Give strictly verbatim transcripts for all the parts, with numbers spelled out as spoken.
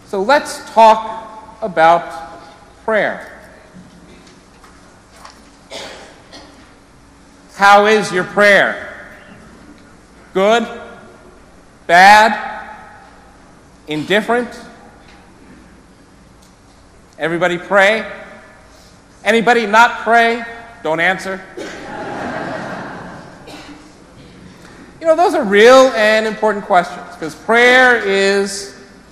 So let's talk about prayer. How is your prayer? Good? Bad? Indifferent? Everybody pray? Anybody not pray? Don't answer. You know, those are real and important questions, because prayer is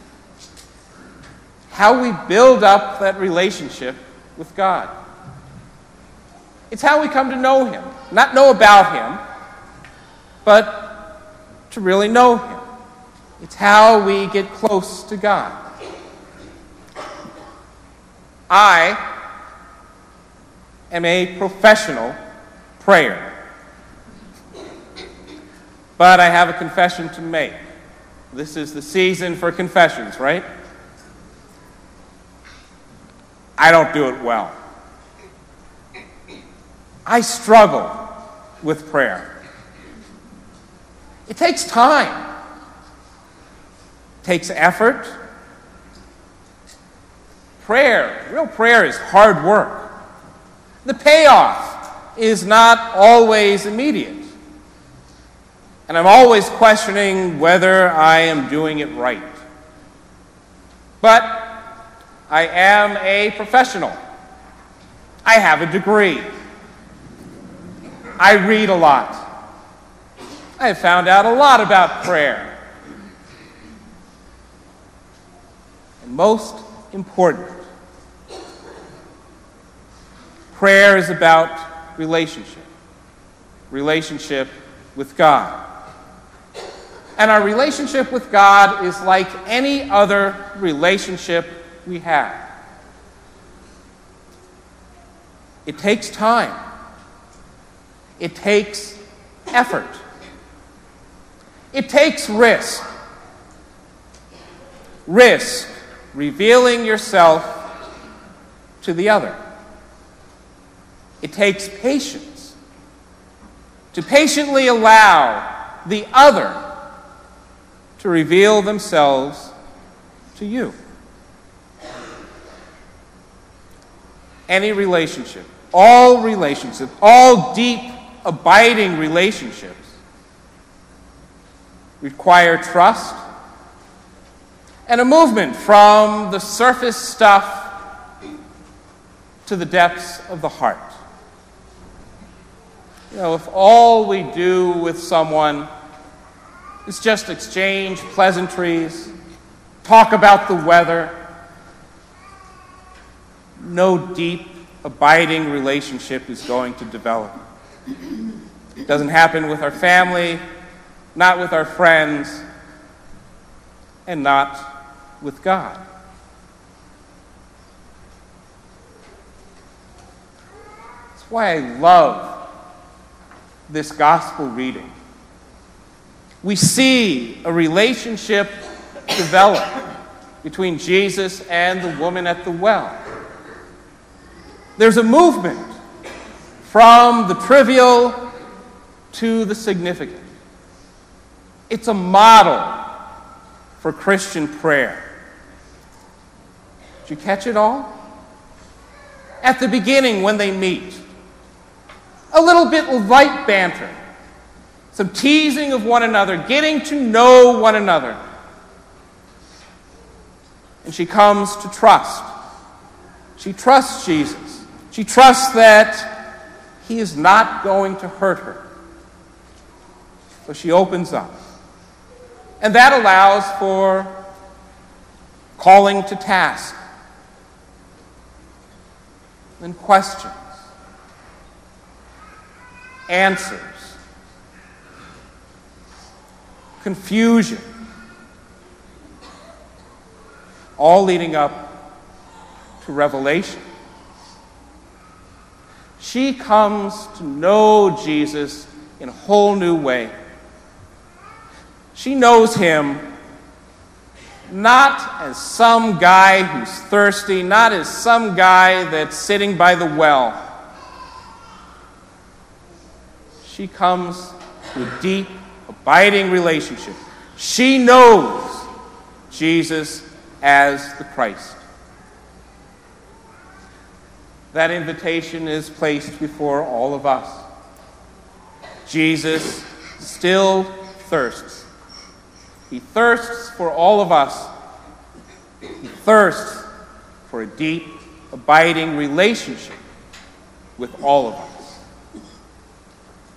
how we build up that relationship with God. It's how we come to know Him. Not know about Him, but to really know Him. It's how we get close to God. I am a professional prayer. But I have a confession to make. This is the season for confessions, right? I don't do it well. I struggle with prayer. It takes time. It takes effort. Prayer, real prayer is hard work. The payoff is not always immediate. And I'm always questioning whether I am doing it right. But I am a professional. I have a degree. I read a lot. I have found out a lot about prayer. And most important, prayer is about relationship. Relationship with God. And our relationship with God is like any other relationship we have. It takes time. It takes effort. It takes risk. Risk revealing yourself to the other. It takes patience to patiently allow the other to reveal themselves to you. Any relationship, all relationships, all deep, abiding relationships require trust and a movement from the surface stuff to the depths of the heart. You know, if all we do with someone is just exchange pleasantries, talk about the weather, no deep, abiding relationship is going to develop. It doesn't happen with our family, not with our friends, and not with God. That's why I love this gospel reading. We see a relationship develop between Jesus and the woman at the well. There's a movement from the trivial to the significant. It's a model for Christian prayer. Did you catch it all? At the beginning, when they meet, a little bit of light banter, some teasing of one another, getting to know one another. And she comes to trust. She trusts Jesus. She trusts that He is not going to hurt her. So she opens up. And that allows for calling to task, then questions, answers, confusion, all leading up to revelation. She comes to know Jesus in a whole new way. She knows Him not as some guy who's thirsty, not as some guy that's sitting by the well. She comes to a deep, abiding relationship. She knows Jesus as the Christ. That invitation is placed before all of us. Jesus still thirsts. He thirsts for all of us. He thirsts for a deep, abiding relationship with all of us.